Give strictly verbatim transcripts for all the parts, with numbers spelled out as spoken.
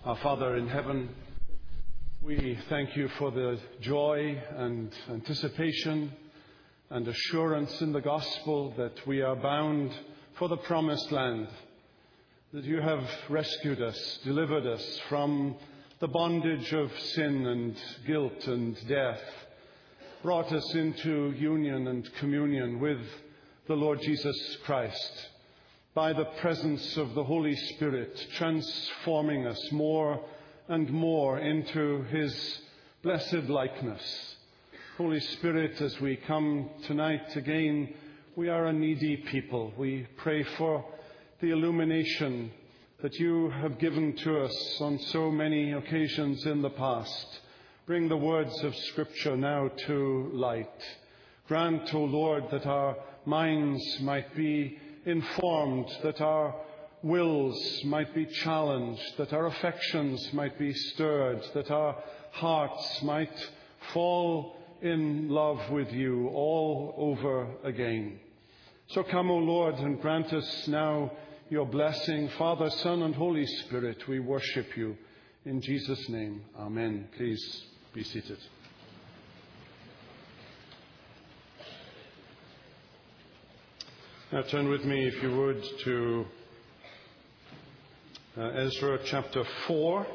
Our Father in heaven, we thank you for the joy and anticipation and assurance in the gospel that we are bound for the promised land, that you have rescued us, delivered us from the bondage of sin and guilt and death, brought us into union and communion with the Lord Jesus Christ, by the presence of the Holy Spirit, transforming us more and more into his blessed likeness. Holy Spirit, as we come tonight again, we are a needy people. We pray for the illumination that you have given to us on so many occasions in the past. Bring the words of Scripture now to light. Grant, O Lord, that our minds might be informed, that our wills might be challenged, that our affections might be stirred, that our hearts might fall in love with you all over again. So come, O Lord, and grant us now your blessing. Father, Son, and Holy Spirit, we worship you. In Jesus' name, amen. Please be seated. Now turn with me, if you would, to uh, Ezra chapter four.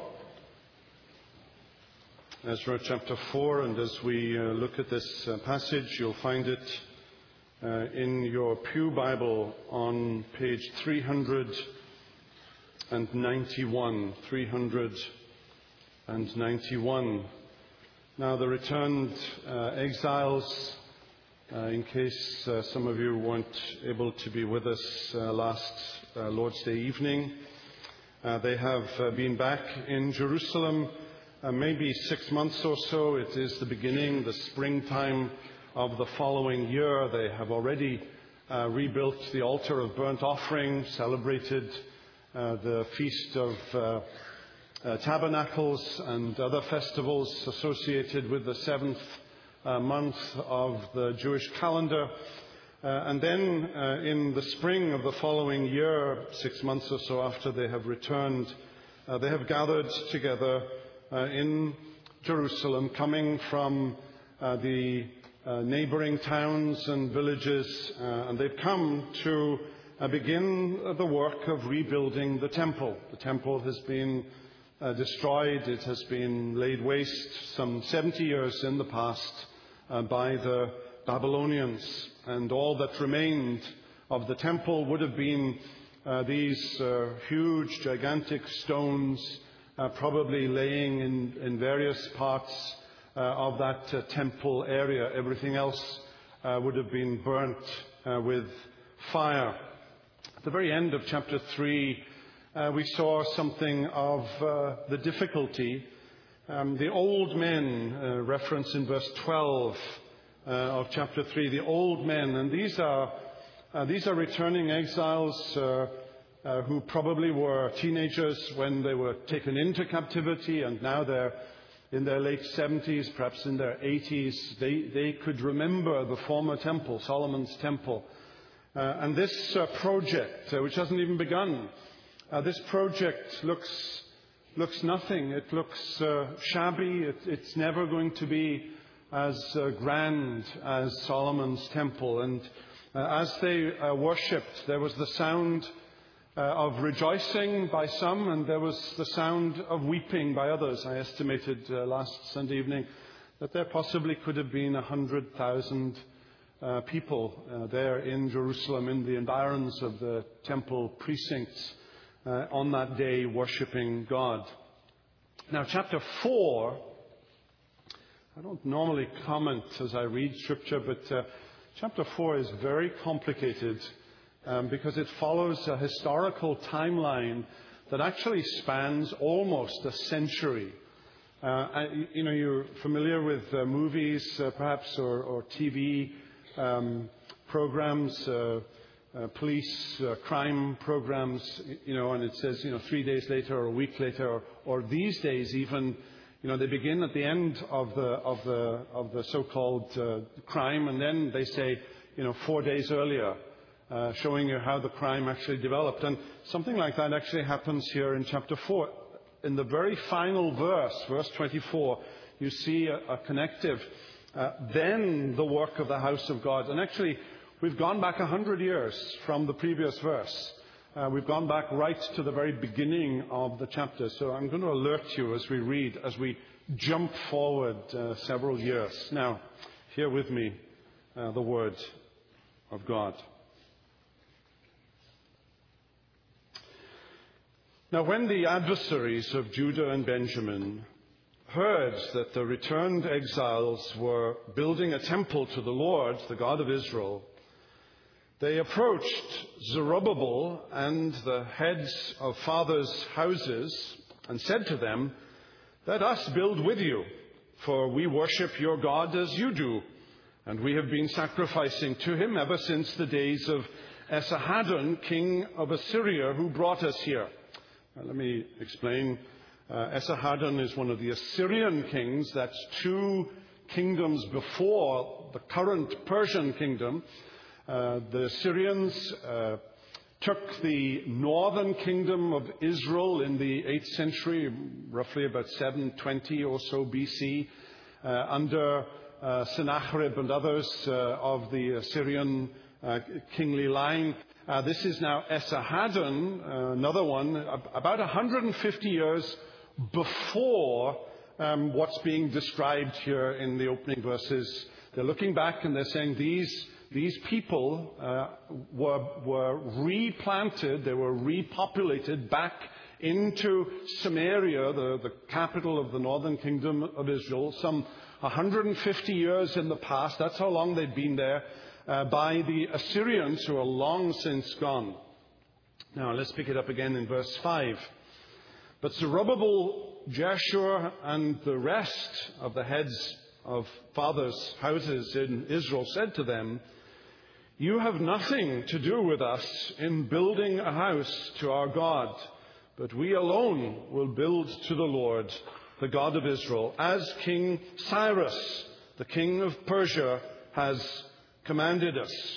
Ezra chapter four, and as we uh, look at this uh, passage, you'll find it uh, in your Pew Bible on page three hundred ninety-one. three hundred ninety-one. Now, the returned uh, exiles, Uh, in case uh, some of you weren't able to be with us uh, last uh, Lord's Day evening, uh, they have uh, been back in Jerusalem uh, maybe six months or so. It is the beginning, the springtime of the following year. They have already uh, rebuilt the altar of burnt offering, celebrated uh, the Feast of uh, uh, Tabernacles and other festivals associated with the seventh Uh, month of the Jewish calendar. Uh, and then uh, in the spring of the following year, six months or so after they have returned, uh, they have gathered together uh, in Jerusalem, coming from uh, the uh, neighboring towns and villages, uh, and they've come to uh, begin the work of rebuilding the temple. The temple has been uh, destroyed. It has been laid waste some seventy years in the past Uh, by the Babylonians, and all that remained of the temple would have been uh, these uh, huge, gigantic stones, uh, probably laying in, in various parts uh, of that uh, temple area. Everything else uh, would have been burnt uh, with fire. At the very end of chapter three, uh, we saw something of uh, the difficulty. Um, the old men, uh, reference in verse twelve uh, of chapter three, the old men, and these are uh, these are returning exiles uh, uh, who probably were teenagers when they were taken into captivity, and now they're in their late seventies, perhaps in their eighties. They they could remember the former temple, Solomon's temple, uh, and this uh, project, uh, which hasn't even begun, uh, this project looks. looks nothing. It looks uh, shabby. It, it's never going to be as uh, grand as Solomon's temple. And uh, as they uh, worshipped, there was the sound uh, of rejoicing by some, and there was the sound of weeping by others. I estimated uh, last Sunday evening that there possibly could have been a hundred thousand uh, people uh, there in Jerusalem, in the environs of the temple precincts, Uh, on that day, worshipping God. Now, chapter four, I don't normally comment as I read Scripture, but uh, chapter four is very complicated um, because it follows a historical timeline that actually spans almost a century. Uh, I, you know, you're familiar with uh, movies, uh, perhaps, or, or T V um, programs, uh, Uh, police uh, crime programs, you know, and it says, you know, three days later or a week later, or, or these days even, you know, they begin at the end of the of the of the so-called uh, crime, and then they say, you know, four days earlier, uh, showing you how the crime actually developed. And something like that actually happens here in chapter four. in the very final verse, verse twenty-four, you see a, a connective. Uh, then the work of the house of God. And actually, we've gone back a hundred years from the previous verse. Uh, we've gone back right to the very beginning of the chapter. So I'm going to alert you as we read, as we jump forward uh, several years. Now, hear with me uh, the word of God. Now, when the adversaries of Judah and Benjamin heard that the returned exiles were building a temple to the Lord, the God of Israel, they approached Zerubbabel and the heads of fathers' houses and said to them, "Let us build with you, for we worship your God as you do, and we have been sacrificing to him ever since the days of Esarhaddon, king of Assyria, who brought us here." Now, let me explain. Uh, Esarhaddon is one of the Assyrian kings. That's two kingdoms before the current Persian kingdom. Uh, the Assyrians uh, took the northern kingdom of Israel in the eighth century, roughly about seven twenty or so B C, uh, under uh, Sennacherib and others uh, of the Assyrian uh, kingly line. Uh, this is now Esarhaddon, uh, another one, about one hundred fifty years before um, what's being described here in the opening verses. They're looking back and they're saying these these people uh, were were replanted, they were repopulated back into Samaria, the, the capital of the northern kingdom of Israel, some one hundred fifty years in the past. That's how long they'd been there, uh, by the Assyrians, who are long since gone. Now let's pick it up again in verse five. But Zerubbabel, Jeshua, and the rest of the heads of fathers' houses in Israel said to them, "You have nothing to do with us in building a house to our God, but we alone will build to the Lord, the God of Israel, as King Cyrus, the king of Persia, has commanded us."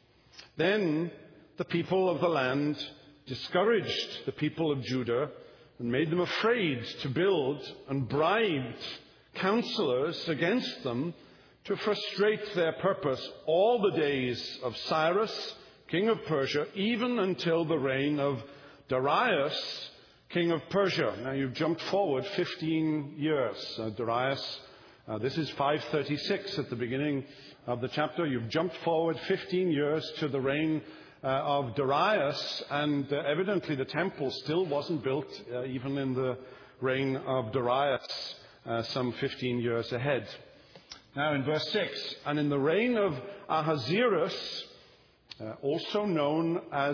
Then the people of the land discouraged the people of Judah and made them afraid to build, and bribed counselors against them to frustrate their purpose all the days of Cyrus, king of Persia, even until the reign of Darius, king of Persia. Now you've jumped forward fifteen years. Uh, Darius, uh, this is five thirty-six at the beginning of the chapter. You've jumped forward fifteen years to the reign Uh, of Darius, and uh, evidently the temple still wasn't built uh, even in the reign of Darius, uh, some fifteen years ahead. Now in verse six, "And in the reign of Ahasuerus, uh, also known as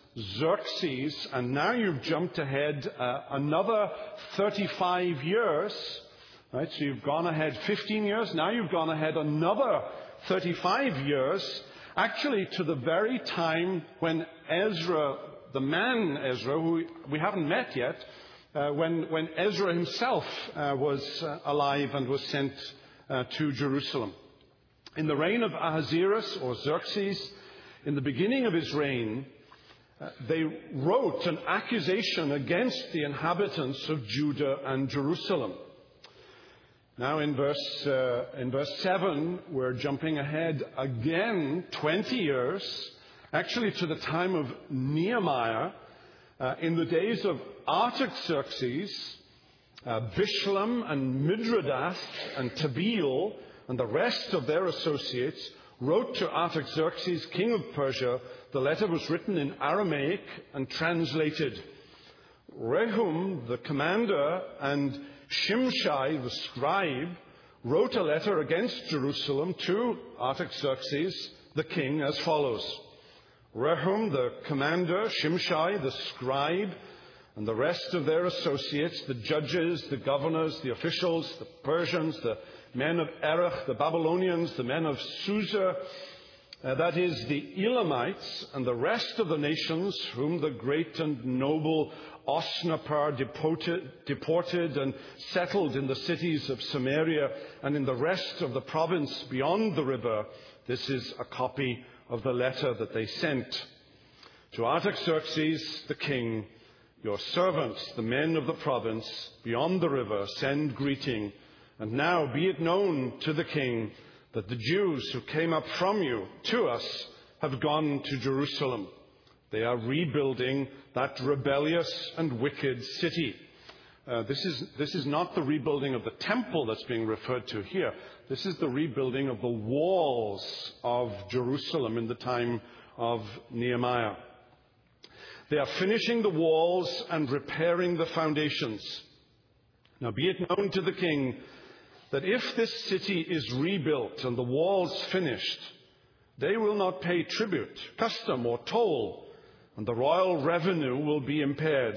Xerxes," and now you've jumped ahead uh, another thirty-five years, right? So you've gone ahead fifteen years, now you've gone ahead another thirty-five years, actually to the very time when Ezra, the man Ezra, who we haven't met yet, uh, when, when Ezra himself uh, was uh, alive and was sent uh, to Jerusalem. In the reign of Ahasuerus, or Xerxes, in the beginning of his reign, uh, they wrote an accusation against the inhabitants of Judah and Jerusalem. Now in verse, uh, in verse seven, we're jumping ahead again twenty years, actually to the time of Nehemiah, uh, in the days of Artaxerxes, uh, Bishlam and Midradath and Tabeel and the rest of their associates wrote to Artaxerxes, king of Persia. The letter was written in Aramaic and translated. Rehum, the commander, and Shimshai, the scribe, wrote a letter against Jerusalem to Artaxerxes, the king, as follows. Rehum, the commander, Shimshai, the scribe, and the rest of their associates, the judges, the governors, the officials, the Persians, the men of Erech, the Babylonians, the men of Susa, uh, that is, the Elamites, and the rest of the nations whom the great and noble Osnappar deported, deported and settled in the cities of Samaria and in the rest of the province beyond the river. This is a copy of the letter that they sent. To Artaxerxes the king, Your servants, the men of the province beyond the river, send greeting. And now be it known to the king that the Jews who came up from you to us have gone to Jerusalem. They are rebuilding that rebellious and wicked city. Uh, this is, this is not the rebuilding of the temple that's being referred to here. This is the rebuilding of the walls of Jerusalem in the time of Nehemiah. They are finishing the walls and repairing the foundations. Now be it known to the king that if this city is rebuilt and the walls finished, they will not pay tribute, custom, or toll, and the royal revenue will be impaired.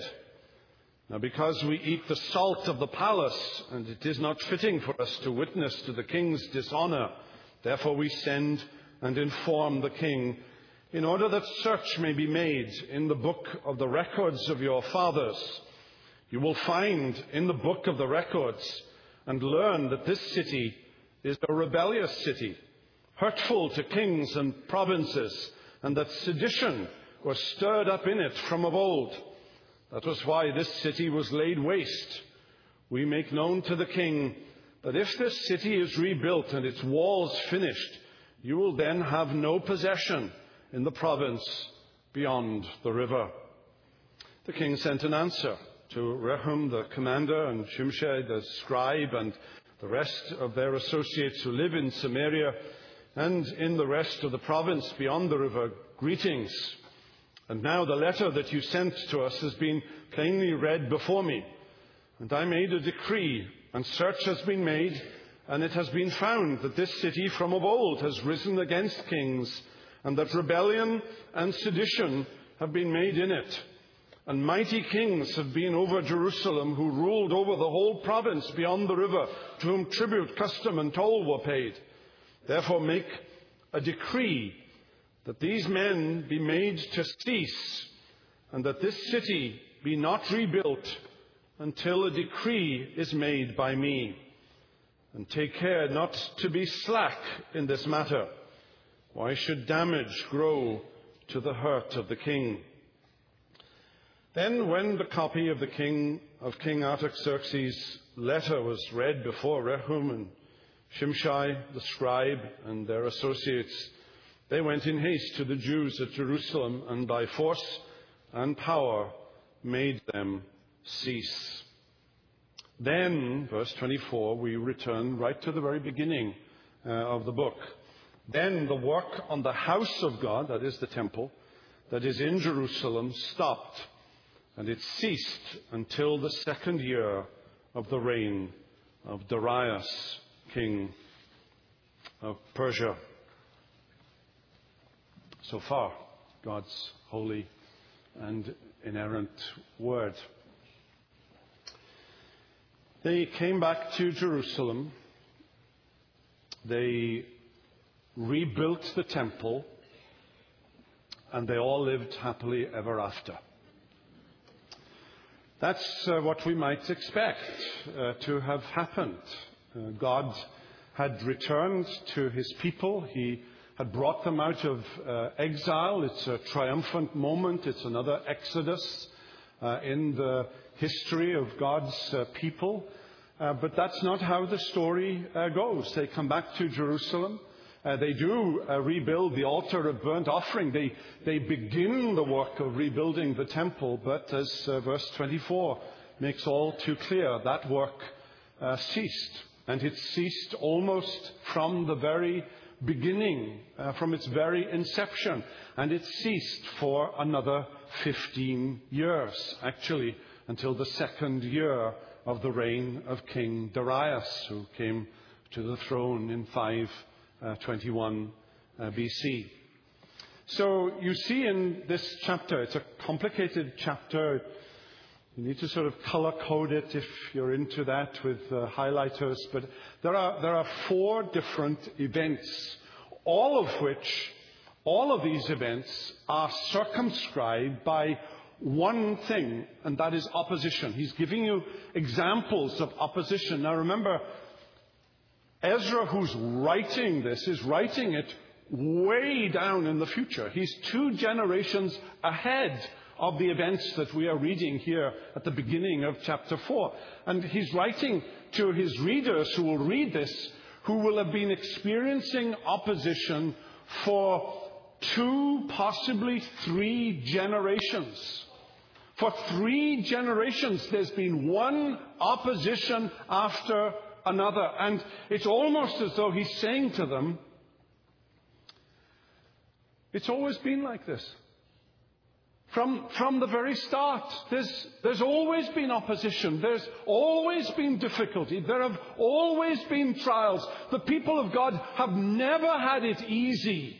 Now, because we eat the salt of the palace, and it is not fitting for us to witness to the king's dishonor, therefore we send and inform the king, in order that search may be made in the book of the records of your fathers. You will find in the book of the records and learn that this city is a rebellious city, hurtful to kings and provinces, and that sedition was stirred up in it from of old. That was why this city was laid waste. We make known to the king that if this city is rebuilt and its walls finished, you will then have no possession in the province beyond the river. The king sent an answer to Rehum the commander and Shimshai the scribe and the rest of their associates who live in Samaria and in the rest of the province beyond the river. Greetings. And now the letter that you sent to us has been plainly read before me. And I made a decree, and search has been made, and it has been found that this city from of old has risen against kings, and that rebellion and sedition have been made in it. And mighty kings have been over Jerusalem, who ruled over the whole province beyond the river, to whom tribute, custom, and toll were paid. Therefore make a decree that these men be made to cease, and that this city be not rebuilt until a decree is made by me. And take care not to be slack in this matter. Why should damage grow to the hurt of the king? Then when the copy of the king of King Artaxerxes' letter was read before Rehum and Shimshai the scribe and their associates, they went in haste to the Jews at Jerusalem, and by force and power made them cease. Then, verse twenty-four, we return right to the very beginning uh, of the book. Then the work on the house of God, that is the temple, that is in Jerusalem, stopped, and it ceased until the second year of the reign of Darius, king of Persia. So far, God's holy and inerrant word. They came back to Jerusalem. They rebuilt the temple, and they all lived happily ever after. That's uh, what we might expect uh, to have happened. Uh, God had returned to his people. He had brought them out of uh, exile. It's a triumphant moment. It's another exodus uh, in the history of God's uh, people. Uh, but that's not how the story uh, goes. They come back to Jerusalem. Uh, they do uh, rebuild the altar of burnt offering. They, they begin the work of rebuilding the temple, but as uh, verse twenty-four makes all too clear, that work uh, ceased. And it ceased almost from the very beginning, uh, from its very inception. And it ceased for another fifteen years, actually, until the second year of the reign of King Darius, who came to the throne in five twenty-one B C. So you see in this chapter, it's a complicated chapter. You need to sort of color code it if you're into that with uh, highlighters. But there are there are four different events, all of which, all of these events are circumscribed by one thing, and that is opposition. He's giving you examples of opposition. Now remember, Ezra, who's writing this, is writing it way down in the future. He's two generations ahead of the events that we are reading here at the beginning of chapter four. And he's writing to his readers who will read this, who will have been experiencing opposition for two, possibly three generations. For three generations, there's been one opposition after another. And it's almost as though he's saying to them, it's always been like this. From, from the very start, there's, there's always been opposition. There's always been difficulty. There have always been trials. The people of God have never had it easy.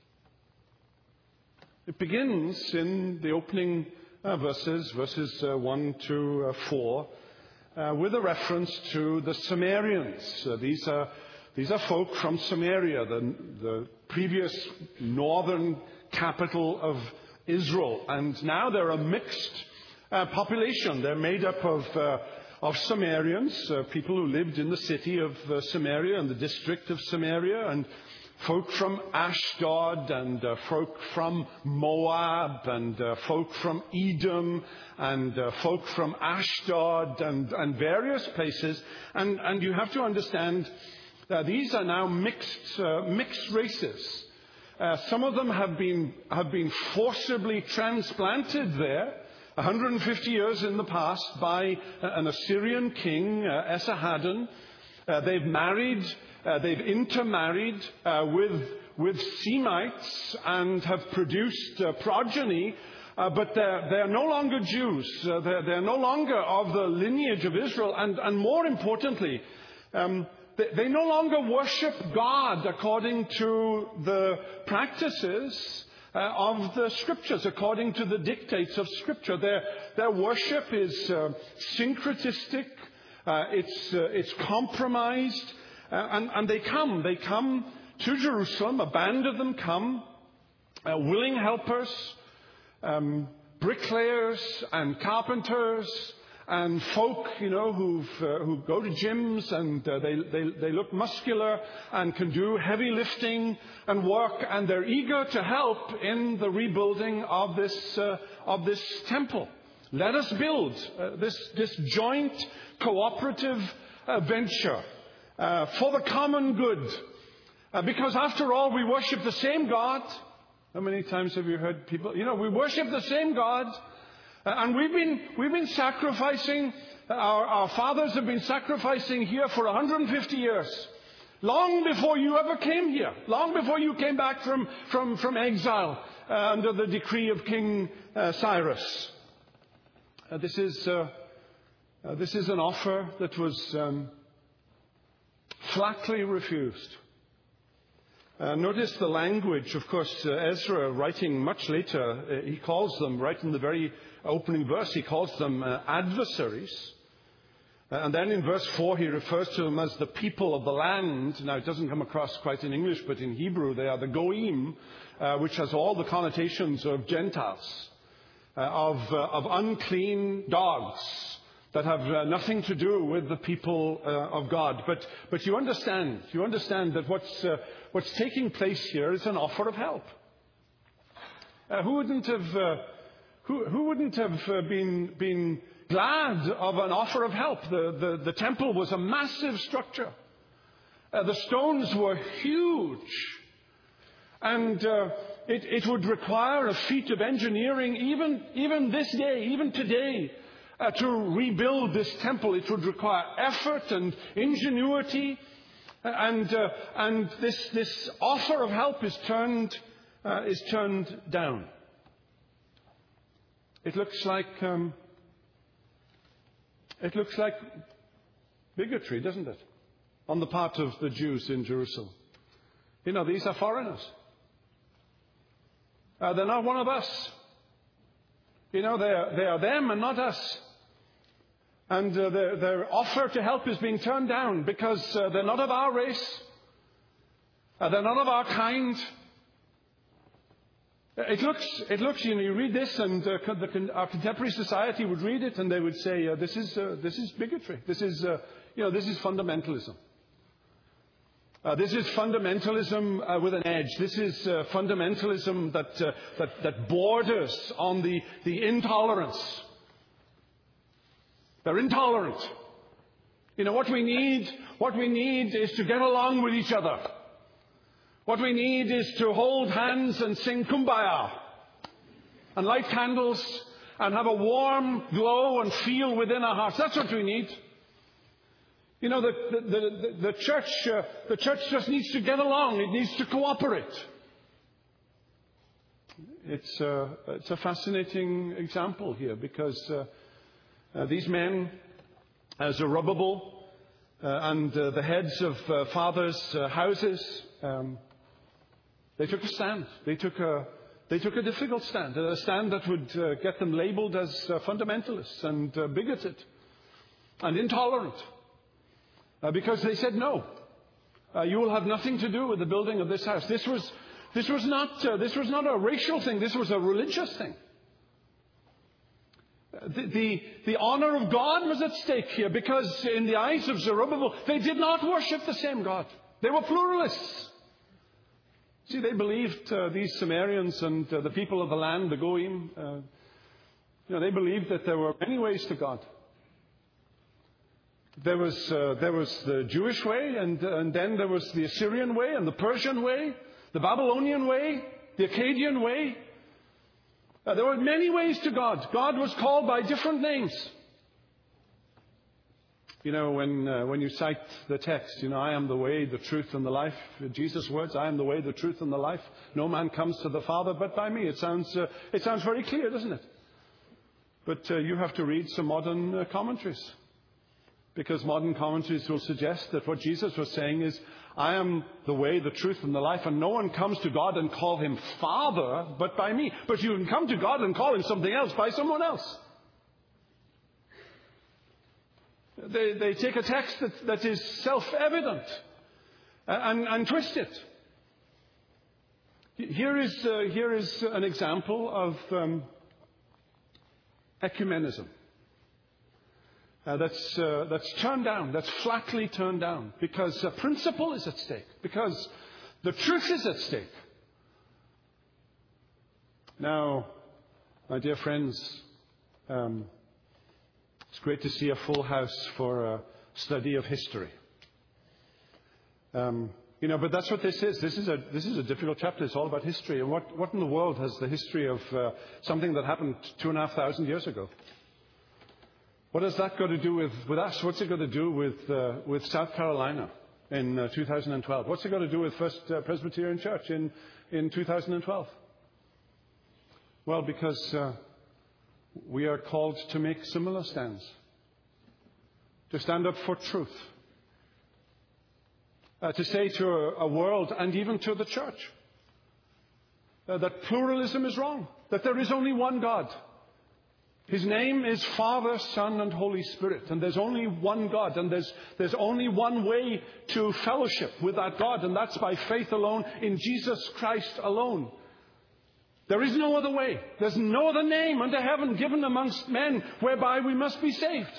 It begins in the opening uh, verses, verses uh, one to four, uh, with a reference to the Sumerians. Uh, these are these are folk from Samaria, the, the previous northern capital of Israel, and now they're a mixed uh, population. They're made up of uh, of Sumerians, uh, people who lived in the city of uh, Samaria and the district of Samaria, and folk from Ashdod, and uh, folk from Moab, and uh, folk from Edom, and uh, folk from Ashdod, and, and various places. And, and you have to understand that these are now mixed uh, mixed races. Uh, some of them have been have been forcibly transplanted there, one hundred fifty years in the past, by an Assyrian king, uh, Esarhaddon. Uh, they've married. Uh, they've intermarried uh, with, with Semites and have produced uh, progeny, uh, but they're, they're no longer Jews. Uh, they're, they're no longer of the lineage of Israel. And, and more importantly, um, they, they no longer worship God according to the practices uh, of the Scriptures, according to the dictates of Scripture. Their, their worship is uh, syncretistic. Uh, it's, uh, it's compromised. Uh, and, and they come, they come to Jerusalem, a band of them come, uh, willing helpers, um, bricklayers and carpenters and folk, you know, who've, uh, who go to gyms and uh, they, they, they look muscular and can do heavy lifting and work, and they're eager to help in the rebuilding of this, uh, of this temple. Let us build uh, this, this joint cooperative uh, venture. Uh, for the common good. Uh, because after all, we worship the same God. How many times have you heard people, you know, we worship the same God. Uh, and we've been, we've been sacrificing, our, our fathers have been sacrificing here for one hundred fifty years. Long before you ever came here. Long before you came back from, from, from exile uh, under the decree of King uh, Cyrus. Uh, this is, uh, uh, this is an offer that was Um, flatly refused. Uh, notice the language. Of course, uh, Ezra, writing much later, uh, he calls them, right in the very opening verse, he calls them uh, adversaries. Uh, and then in verse four, he refers to them as the people of the land. Now, it doesn't come across quite in English, but in Hebrew, they are the goyim, uh, which has all the connotations of Gentiles, uh, of, uh, of unclean dogs, that have uh, nothing to do with the people uh, of God. But but you understand, you understand that what's uh, what's taking place here is an offer of help. Uh, who wouldn't have uh, who who wouldn't have uh, been been glad of an offer of help? The the, the temple was a massive structure. Uh, the stones were huge, and uh, it it would require a feat of engineering even even this day, even today. Uh, to rebuild this temple, it would require effort and ingenuity, uh, and uh, and this this offer of help is turned uh, is turned down. It looks like um, it looks like bigotry, doesn't it, on the part of the Jews in Jerusalem? You know, these are foreigners. Uh, they're not one of us. You know, they are, they are them and not us. And uh, their, their offer to help is being turned down because uh, they're not of our race. Uh, they're not of our kind. It looks, it looks. You know, you read this, and uh, the, our contemporary society would read it, and they would say, uh, "This is, uh, this is bigotry. This is, uh, you know, this is fundamentalism." Uh, this is fundamentalism uh, with an edge. This is uh, fundamentalism that, uh, that, that borders on the, the intolerance. They're intolerant. You know, what we need, what we need is to get along with each other. What we need is to hold hands and sing Kumbaya and light candles and have a warm glow and feel within our hearts. That's what we need. You know, the, the, the, the church, uh, the church just needs to get along. It needs to cooperate. It's, uh, it's a fascinating example here because uh, uh, these men, uh, Zerubbabel uh, and uh, the heads of uh, fathers' uh, houses, um, they took a stand. They took a, they took a difficult stand, a stand that would uh, get them labeled as uh, fundamentalists and uh, bigoted and intolerant. Uh, because they said, no, uh, you will have nothing to do with the building of this house. This was, this was not, uh, this was not a racial thing. This was a religious thing. Uh, the, the, the honor of God was at stake here because in the eyes of Zerubbabel, they did not worship the same God. They were pluralists. See, they believed, uh, these Sumerians and uh, the people of the land, the Goyim, uh, you know, they believed that there were many ways to God. There was, uh, there was the Jewish way, and, and then there was the Assyrian way, and the Persian way, the Babylonian way, the Akkadian way. Uh, there were many ways to God. God was called by different names. You know, when, uh, when you cite the text, you know, I am the way, the truth, and the life. Jesus' words, I am the way, the truth, and the life. No man comes to the Father but by me. It sounds, uh, it sounds very clear, doesn't it? But uh, you have to read some modern uh, commentaries. Because modern commentaries will suggest that what Jesus was saying is, I am the way, the truth, and the life, and no one comes to God and call him Father but by me. But you can come to God and call him something else by someone else. They, they take a text that, that is self-evident and, and twist it. Here is, uh, here is an example of um, ecumenism. Uh, that's, uh, that's turned down, that's flatly turned down, because a principle is at stake, because the truth is at stake. Now, my dear friends, um, it's great to see a full house for a study of history. Um, you know, but that's what this is. This is a this is a difficult chapter. It's all about history. And what, what in the world has the history of uh, something that happened two and a half thousand years ago? What has that got to do with, with us? What's it got to do with, uh, with South Carolina in uh, two thousand twelve? What's it got to do with First uh, Presbyterian Church in, in two thousand twelve? Well, because uh, we are called to make similar stands. To stand up for truth. Uh, to say to a, a world and even to the church uh, that pluralism is wrong. That there is only one God. His name is Father, Son, and Holy Spirit. And there's only one God. And there's, there's only one way to fellowship with that God. And that's by faith alone in Jesus Christ alone. There is no other way. There's no other name under heaven given amongst men whereby we must be saved.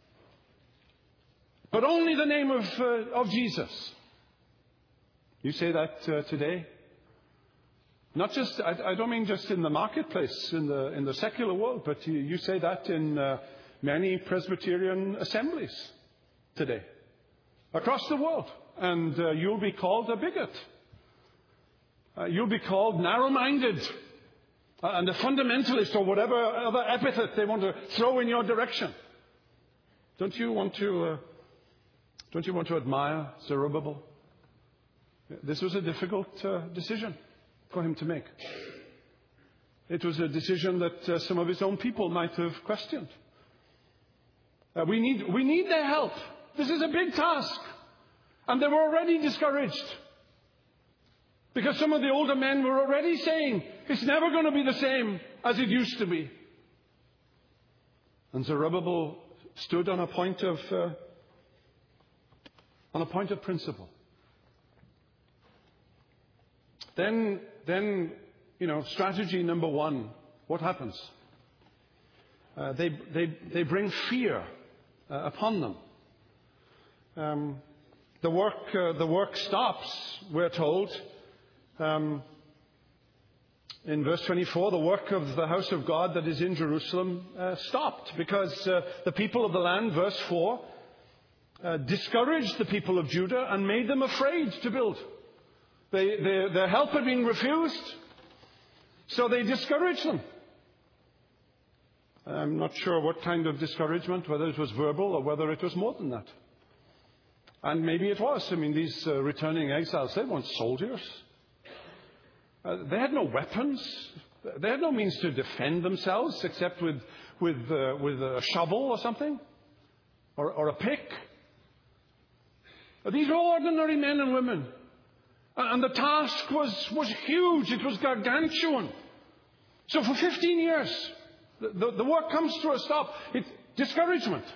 But only the name of, uh, of Jesus. You say that uh, today? Not just, I, I don't mean just in the marketplace, in the, in the secular world, but you, you say that in uh, many Presbyterian assemblies today, across the world. And uh, you'll be called a bigot. Uh, you'll be called narrow-minded uh, and a fundamentalist or whatever other epithet they want to throw in your direction. Don't you want to, uh, don't you want to admire Zerubbabel? This was a difficult uh, decision for him to make. It was a decision that uh, some of his own people might have questioned. Uh, we need, we need their help. This is a big task. And they were already discouraged. Because some of the older men were already saying, it's never going to be the same as it used to be. And Zerubbabel stood on a point of, uh, on a point of principle. Then, then, you know, strategy number one, what happens? Uh, they, they, they bring fear uh, upon them. Um, the work, uh, the work stops, we're told. Um, in verse twenty-four, the work of the house of God that is in Jerusalem uh, stopped because uh, the people of the land, verse four, uh, discouraged the people of Judah and made them afraid to build. They, they, their help had been refused, so they discouraged them. I'm not sure what kind of discouragement, whether it was verbal or whether it was more than that. And maybe it was. I mean, these uh, returning exiles, they weren't soldiers. Uh, they had no weapons. They had no means to defend themselves except with with uh, with a shovel or something, or, or a pick. These were ordinary men and women, and the task was was huge. It was gargantuan. So for fifteen years, the, the, the work comes to a stop. It's discouragement.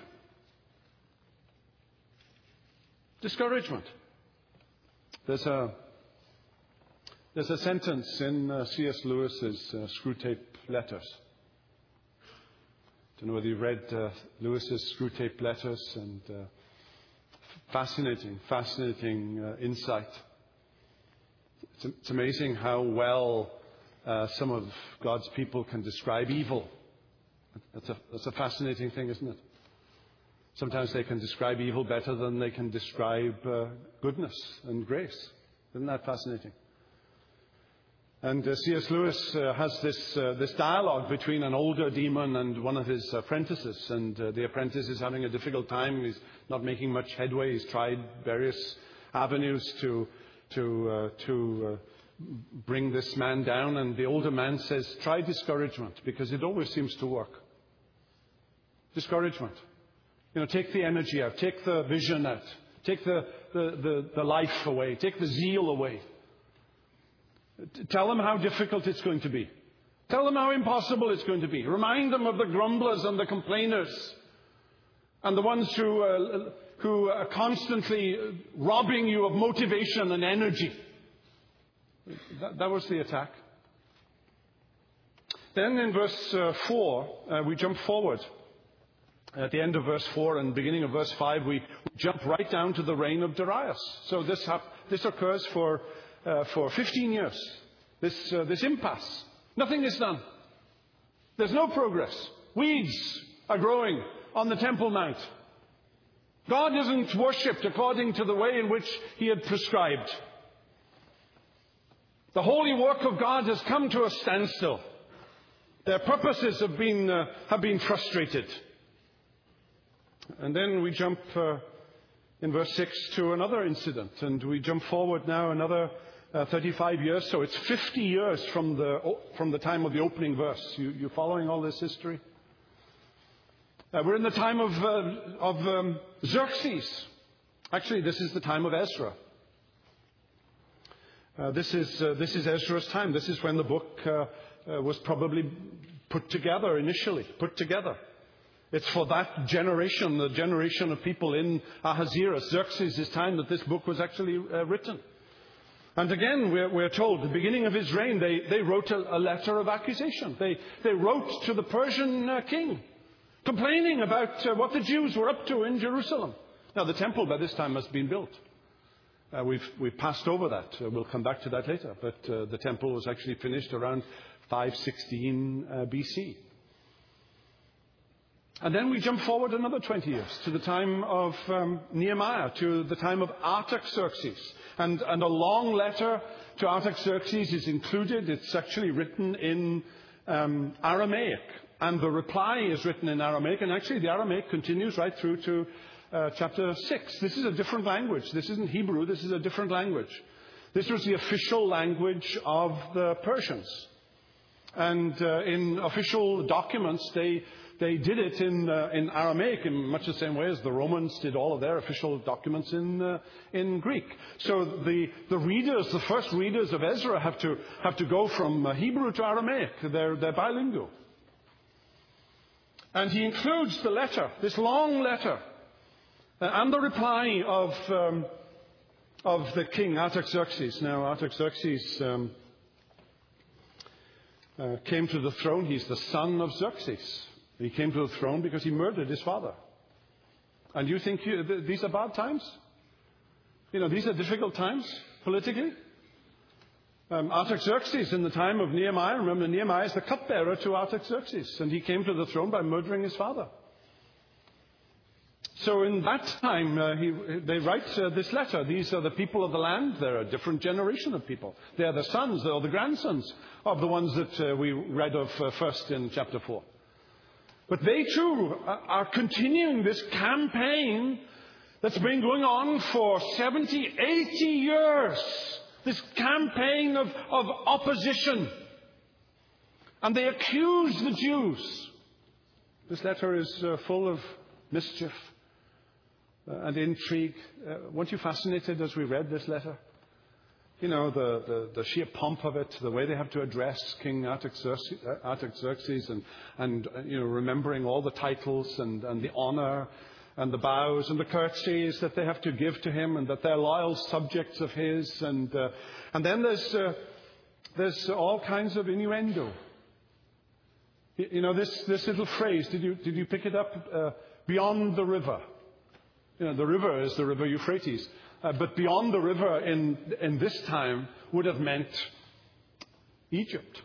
Discouragement. There's a there's a sentence in uh, C S Lewis's uh, Screwtape Letters. I don't know whether you read uh, Lewis's Screwtape Letters, and uh, fascinating, fascinating uh, insight. It's, it's amazing how well uh, some of God's people can describe evil. That's a that's a fascinating thing, isn't it? Sometimes they can describe evil better than they can describe uh, goodness and grace. Isn't that fascinating? And uh, C S Lewis uh, has this uh, this dialogue between an older demon and one of his apprentices. And uh, the apprentice is having a difficult time. He's not making much headway. He's tried various avenues to to uh, to uh, bring this man down. And the older man says, "Try discouragement, because it always seems to work." Discouragement. You know, take the energy out, take the vision out, take the, the, the, the life away, take the zeal away. Tell them how difficult it's going to be. Tell them how impossible it's going to be. Remind them of the grumblers and the complainers and the ones who, uh, who are constantly robbing you of motivation and energy. That, that was the attack. Then in verse uh, four, uh, we jump forward. At the end of verse four and beginning of verse five, we jump right down to the reign of Darius. So this hap- this occurs for uh, for fifteen years. This uh, this impasse. Nothing is done. There's no progress. Weeds are growing on the Temple Mount. God isn't worshipped according to the way in which He had prescribed. The holy work of God has come to a standstill. Their purposes have been uh, have been frustrated. And then we jump uh, in verse six to another incident, and we jump forward now another uh, thirty-five years. So it's fifty years from the from the time of the opening verse. You, you following all this history? Uh, we're in the time of uh, of um, Xerxes. Actually, this is the time of Ezra. Uh, this is uh, this is Ezra's time. This is when the book uh, uh, was probably put together initially. Put together. It's for that generation, the generation of people in Ahasuerus, Xerxes' time, that this book was actually uh, written. And again, we're, we're told, the beginning of his reign, they, they wrote a, a letter of accusation. They, they wrote to the Persian uh, king, complaining about uh, what the Jews were up to in Jerusalem. Now, the temple by this time has been built. Uh, we've, we've passed over that. Uh, we'll come back to that later. But uh, the temple was actually finished around five sixteen uh, B C. And then we jump forward another twenty years to the time of um, Nehemiah, to the time of Artaxerxes. And, and a long letter to Artaxerxes is included. It's actually written in um, Aramaic. And the reply is written in Aramaic. And actually the Aramaic continues right through to uh, chapter six. This is a different language. This isn't Hebrew. This is a different language. This was the official language of the Persians. And uh, in official documents, they... They did it in uh, in Aramaic in much the same way as the Romans did all of their official documents in uh, in Greek. So the the readers, the first readers of Ezra, have to have to go from uh, Hebrew to Aramaic. They're they're bilingual. And he includes the letter, this long letter, uh, and the reply of um, of the king Artaxerxes. Now Artaxerxes um, uh, came to the throne. He's the son of Xerxes. He came to the throne because he murdered his father. And you think you, th- these are bad times? You know, these are difficult times politically. Um, Artaxerxes in the time of Nehemiah, remember Nehemiah is the cupbearer to Artaxerxes, and he came to the throne by murdering his father. So in that time, uh, he, they write uh, this letter. These are the people of the land. They're a different generation of people. They are the sons or the grandsons of the ones that uh, we read of uh, first in chapter four. But they too are continuing this campaign that's been going on for seventy, eighty years. This campaign of, of opposition. And they accuse the Jews. This letter is uh, full of mischief uh, and intrigue. Uh, weren't you fascinated as we read this letter? You know, the, the, the sheer pomp of it, the way they have to address King Artaxerxes, Artaxerxes and, and uh, you know, remembering all the titles and, and the honor and the bows and the courtesies that they have to give to him, and that they're loyal subjects of his. And uh, and then there's uh, there's all kinds of innuendo. You, you know, this, this little phrase, did you did you pick it up? Uh, beyond the river. You know, the river is the river Euphrates. Uh, but beyond the river in in this time would have meant Egypt.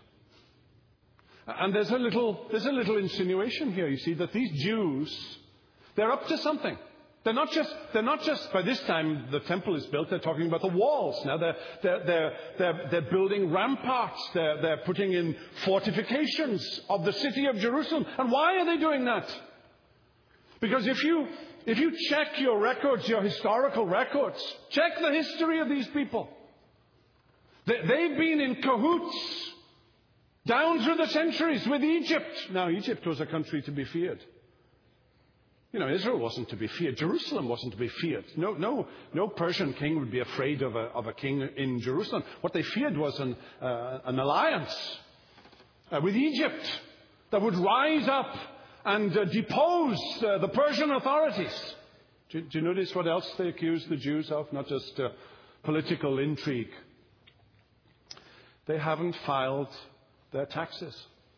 And there's a little there's a little insinuation here, you see, that these Jews, they're up to something. They're not just, they're not just, by this time the temple is built, they're talking about the walls. Now they're, they're, they're, they're, they're building ramparts. They're, they're putting in fortifications of the city of Jerusalem. And why are they doing that? Because if you, if you check your records, your historical records, check the history of these people. They, they've been in cahoots down through the centuries with Egypt. Now Egypt was a country to be feared. You know, Israel wasn't to be feared. Jerusalem wasn't to be feared. No, no, no Persian king would be afraid of a, of a king in Jerusalem. What they feared was an, uh, an alliance uh, with Egypt that would rise up and uh, depose uh, the Persian authorities. Do, do you notice what else they accused the Jews of? Not just uh, political intrigue. They haven't filed their taxes.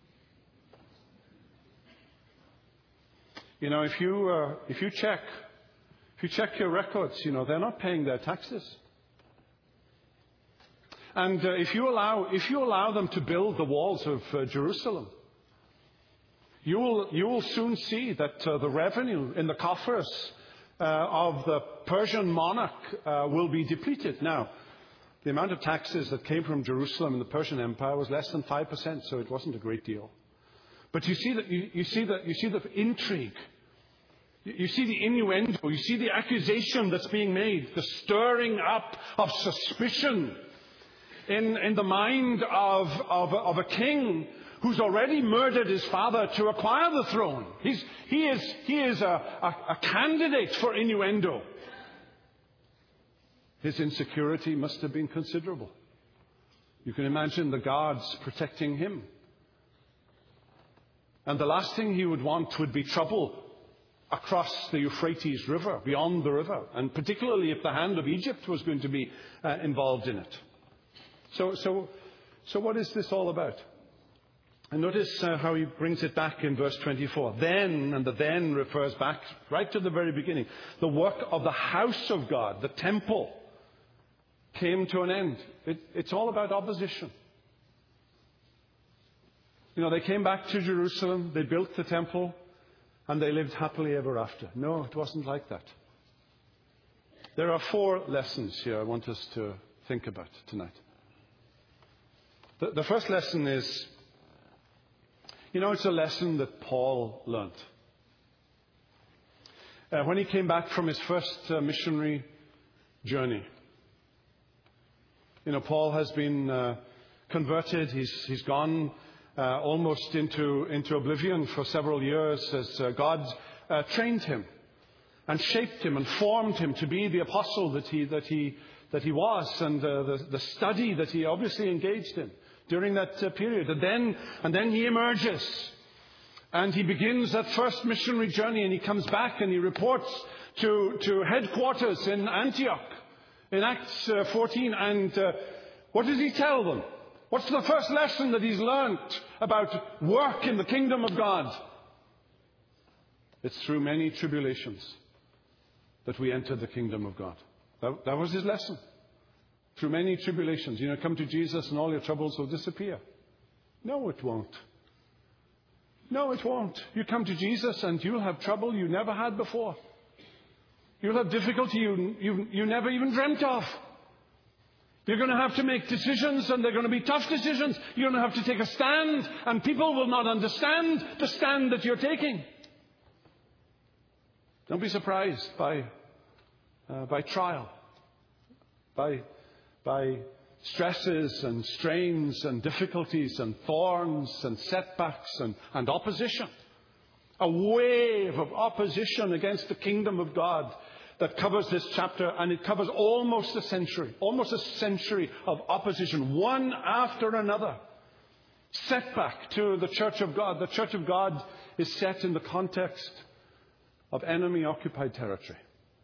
You know, if you uh, if you check if you check your records, you know, they're not paying their taxes. And uh, if you allow if you allow them to build the walls of uh, Jerusalem, you will you will soon see that uh, the revenue in the coffers uh, of the Persian monarch uh, will be depleted. Now, the amount of taxes that came from Jerusalem in the Persian Empire was less than five percent, so it wasn't a great deal. But you see that you, you see that you see the intrigue, you, you see the innuendo, you see the accusation that's being made, the stirring up of suspicion in in the mind of of, of a king who's already murdered his father to acquire the throne. He's he is he is a, a, a candidate for innuendo. His insecurity must have been considerable. You can imagine the guards protecting him. And the last thing he would want would be trouble across the Euphrates River, beyond the river, and particularly if the hand of Egypt was going to be uh, involved in it. So, so, so what is this all about? And notice uh, how he brings it back in verse twenty-four. Then, and the then refers back right to the very beginning. The work of the house of God, the temple, came to an end. It, it's all about opposition. You know, they came back to Jerusalem, they built the temple, and they lived happily ever after. No, it wasn't like that. There are four lessons here I want us to think about tonight. The, the first lesson is, you know, it's a lesson that Paul learned. Uh, when he came back from his first uh, missionary journey. You know, Paul has been uh, converted. He's, he's gone uh, almost into, into oblivion for several years as uh, God uh, trained him and shaped him and formed him to be the apostle that he, that he, that he was, and uh, the, the study that he obviously engaged in during that uh, period. And then, and then he emerges and he begins that first missionary journey, and he comes back and he reports to, to headquarters in Antioch. In Acts uh, fourteen, and uh, what does he tell them? What's the first lesson that he's learned about work in the kingdom of God? It's through many tribulations that we enter the kingdom of God. That, that was his lesson. Through many tribulations. You know, come to Jesus and all your troubles will disappear. No, it won't. No, it won't. You come to Jesus and you'll have trouble you never had before. You'll have difficulty you, you, you never even dreamt of. You're going to have to make decisions, and they're going to be tough decisions. You're going to have to take a stand, and people will not understand the stand that you're taking. Don't be surprised by uh, by trial, by by stresses and strains and difficulties and thorns and setbacks and, and opposition. A wave of opposition against the kingdom of God that covers this chapter, and it covers almost a century, almost a century of opposition, one after another. Setback to the church of God. The church of God is set in the context of enemy-occupied territory.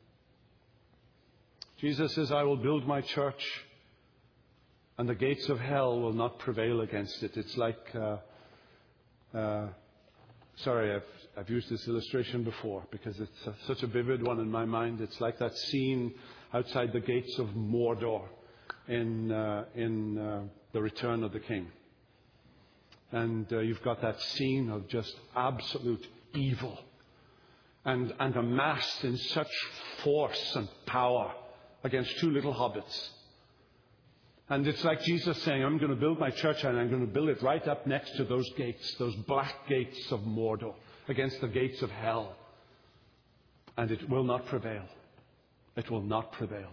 Jesus says, I will build my church, and the gates of hell will not prevail against it. It's like, uh, uh, sorry, I've, I've used this illustration before because it's a, such a vivid one in my mind. It's like that scene outside the gates of Mordor in, uh, in uh, The Return of the King. And uh, you've got that scene of just absolute evil and, and amassed in such force and power against two little hobbits. And it's like Jesus saying, I'm going to build my church, and I'm going to build it right up next to those gates, those black gates of Mordor, against the gates of hell. And it will not prevail. It will not prevail.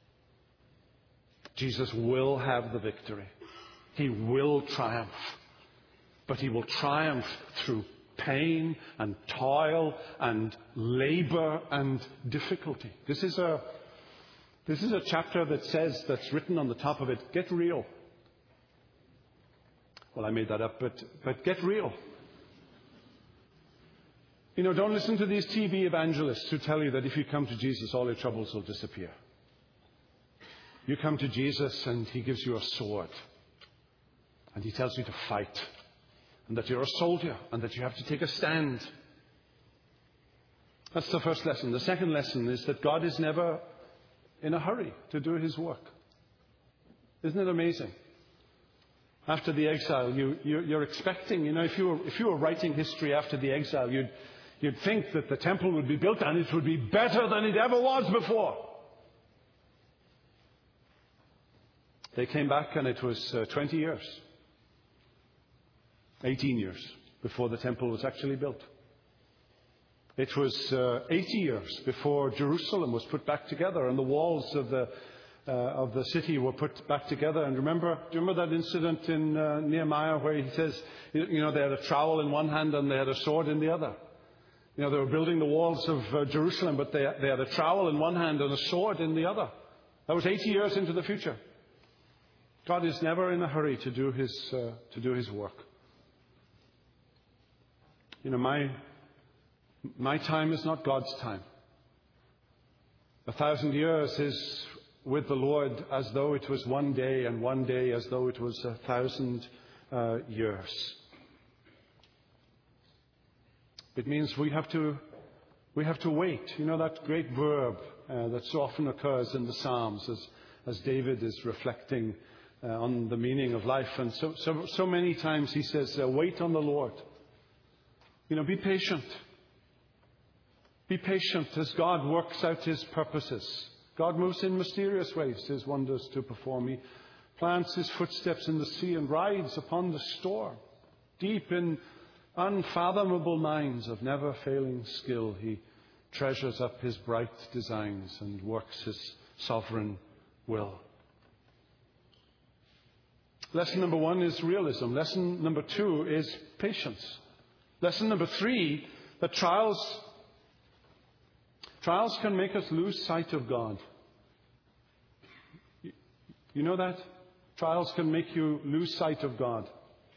Jesus will have the victory. He will triumph. But he will triumph through pain and toil and labor and difficulty. This is a This is a chapter that says, that's written on the top of it, get real. Well, I made that up, but, but get real. You know, don't listen to these T V evangelists who tell you that if you come to Jesus, all your troubles will disappear. You come to Jesus and he gives you a sword. And he tells you to fight. And that you're a soldier and that you have to take a stand. That's the first lesson. The second lesson is that God is never in a hurry to do his work. Isn't it amazing? After the exile, you, you, you're expecting, you know, if you, were, if you were writing history after the exile, you'd, you'd think that the temple would be built and it would be better than it ever was before. They came back and it was uh, twenty years, eighteen years before the temple was actually built. It was uh, eighty years before Jerusalem was put back together and the walls of the uh, of the city were put back together. And remember, do you remember that incident in uh, Nehemiah where he says, you know, they had a trowel in one hand and they had a sword in the other. You know, they were building the walls of uh, Jerusalem, but they, they had a trowel in one hand and a sword in the other. That was eighty years into the future. God is never in a hurry to do his uh, to do his work. You know, my My time is not God's time. A thousand years is with the Lord as though it was one day, and one day as though it was a thousand uh, years. It means we have to we have to wait. You know that great verb uh, that so often occurs in the Psalms as as David is reflecting uh, on the meaning of life, and so so so many times he says, uh, "Wait on the Lord." You know, be patient. Be patient as God works out his purposes. God moves in mysterious ways, his wonders to perform. He plants his footsteps in the sea and rides upon the storm. Deep in unfathomable minds of never-failing skill, he treasures up his bright designs and works his sovereign will. Lesson number one is realism. Lesson number two is patience. Lesson number three, that trials Trials can make us lose sight of God. You know that? Trials can make you lose sight of God.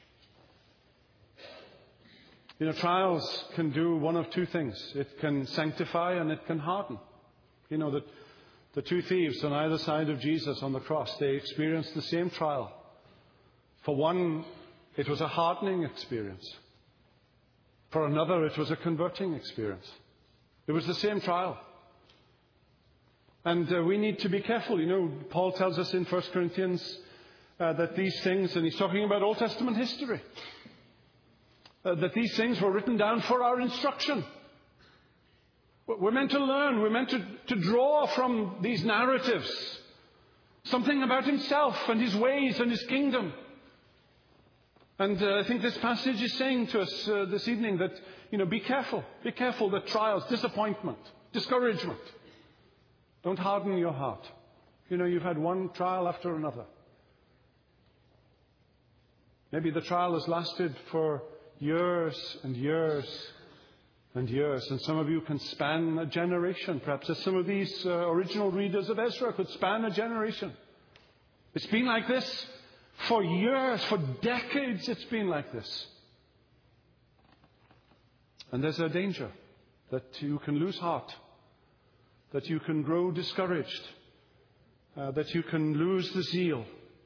You know, trials can do one of two things. It can sanctify and it can harden. You know, that the two thieves on either side of Jesus on the cross, they experienced the same trial. For one, it was a hardening experience. For another, it was a converting experience. It was the same trial. And uh, we need to be careful. You know, Paul tells us in First Corinthians uh, that these things, and he's talking about Old Testament history, uh, that these things were written down for our instruction. We're meant to learn. We're meant to, to draw from these narratives something about himself and his ways and his kingdom. And uh, I think this passage is saying to us uh, this evening that, you know, be careful. Be careful that trials, disappointment, discouragement, don't harden your heart. You know, you've had one trial after another. Maybe the trial has lasted for years and years and years. And some of you can span a generation. Perhaps as some of these uh, original readers of Ezra could span a generation. It's been like this for years, for decades it's been like this. And there's a danger that you can lose heart, that you can grow discouraged, uh, that you can lose the zeal.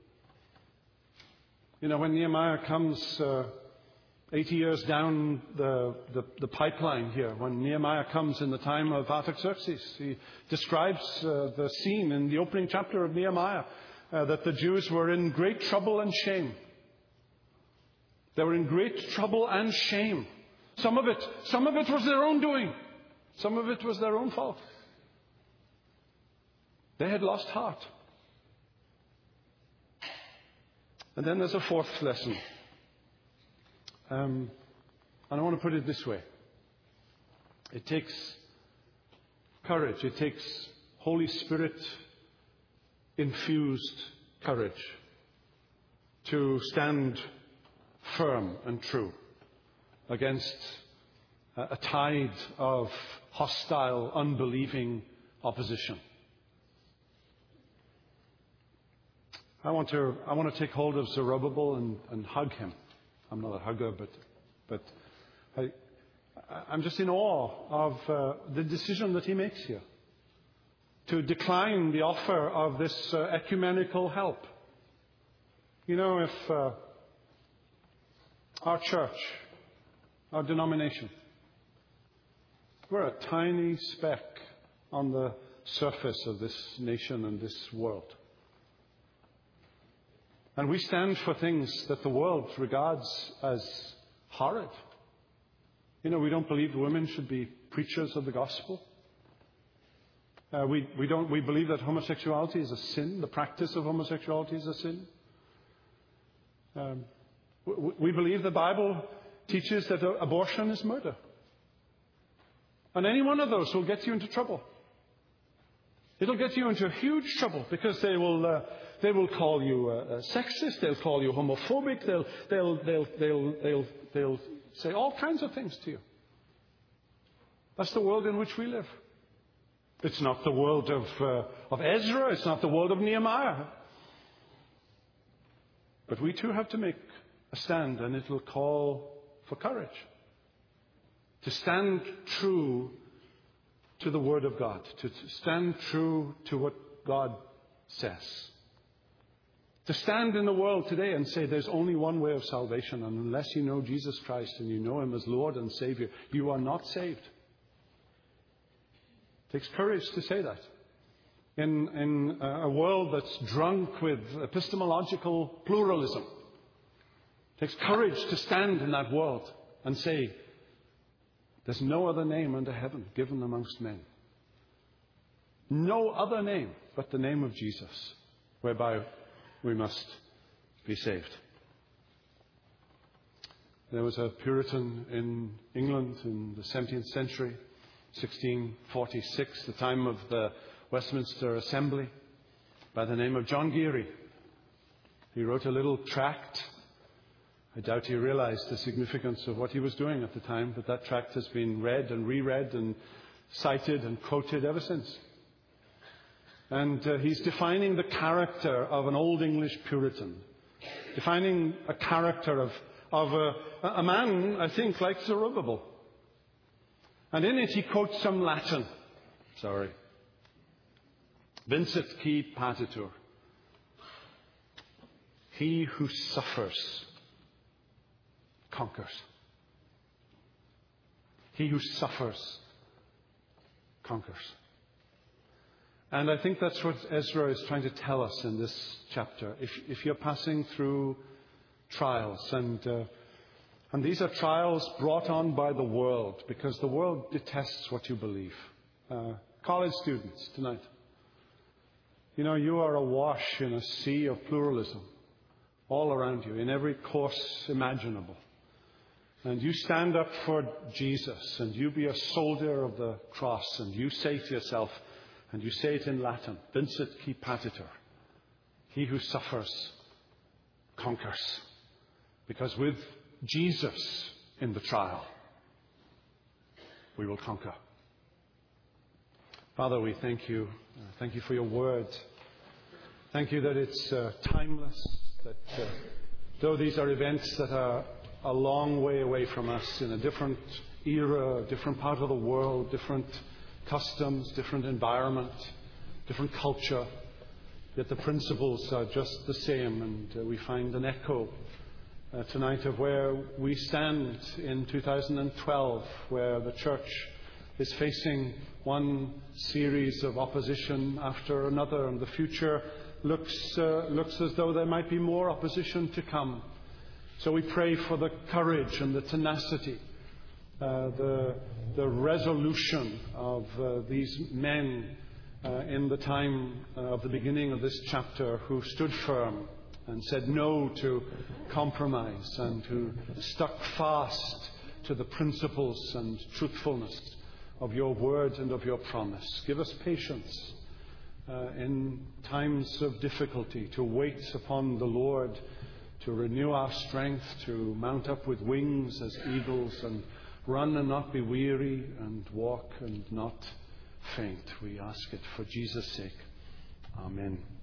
You know, when Nehemiah comes uh, eighty years down the, the, the pipeline here, when Nehemiah comes in the time of Artaxerxes, he describes uh, the scene in the opening chapter of Nehemiah, uh, that the Jews were in great trouble and shame. They were in great trouble and shame. Some of it, some of it was their own doing. Some of it was their own fault. They had lost heart. And then there's a fourth lesson. Um, and I want to put it this way. It takes courage. It takes Holy Spirit infused courage to stand firm and true against a tide of hostile, unbelieving opposition. I want to I want to take hold of Zerubbabel and, and hug him. I'm not a hugger, but but I, I'm just in awe of uh, the decision that he makes here to decline the offer of this uh, ecumenical help. You know, if uh, our church, our denomination, we're a tiny speck on the surface of this nation and this world. And we stand for things that the world regards as horrid. You know, we don't believe women should be preachers of the gospel. Uh, we, we don't, we believe that homosexuality is a sin. The practice of homosexuality is a sin. Um, we, we believe the Bible teaches that abortion is murder. And any one of those will get you into trouble. It'll get you into huge trouble because they will uh, they will call you uh, sexist. They'll call you homophobic. They'll they'll they'll they'll they'll they'll say all kinds of things to you. That's the world in which we live. It's not the world of uh, of Ezra. It's not the world of Nehemiah. But we too have to make a stand, and it will call for courage to stand true to the Word of God, to stand true to what God says. To stand in the world today and say there's only one way of salvation, and unless you know Jesus Christ and you know Him as Lord and Savior, you are not saved. It takes courage to say that. In, in a world that's drunk with epistemological pluralism, it takes courage to stand in that world and say, there's no other name under heaven given amongst men. No other name but the name of Jesus, whereby we must be saved. There was a Puritan in England in the seventeenth century, sixteen forty-six, the time of the Westminster Assembly, by the name of John Geary. He wrote a little tract. I doubt he realized the significance of what he was doing at the time, but that tract has been read and reread and cited and quoted ever since. And uh, he's defining the character of an Old English Puritan, defining a character of, of a, a man, I think, like Zerubbabel. And in it he quotes some Latin. Sorry. Vincit qui patitur. He who suffers conquers. He who suffers conquers. And I think that's what Ezra is trying to tell us in this chapter. If, if you're passing through trials, and, uh, and these are trials brought on by the world, because the world detests what you believe. Uh, college students tonight, you know, you are awash in a sea of pluralism all around you, in every course imaginable. And you stand up for Jesus, and you be a soldier of the cross, and you say to yourself, and you say it in Latin, Vincit qui patitur, he who suffers conquers. Because with Jesus in the trial, we will conquer. Father, we thank you. Uh, thank you for your word. Thank you that it's uh, timeless, that uh, though these are events that are a long way away from us, in a different era, a different part of the world, different customs, different environment, different culture, yet the principles are just the same, and uh, we find an echo uh, tonight of where we stand in two thousand twelve, where the church is facing one series of opposition after another, and the future looks uh, looks as though there might be more opposition to come. So we pray for the courage and the tenacity, uh, the the resolution of uh, these men uh, in the time uh, of the beginning of this chapter, who stood firm and said no to compromise, and who stuck fast to the principles and truthfulness of your word and of your promise. Give us patience uh, in times of difficulty, to wait upon the Lord, to renew our strength, to mount up with wings as eagles, and run and not be weary, and walk and not faint. We ask it for Jesus' sake. Amen.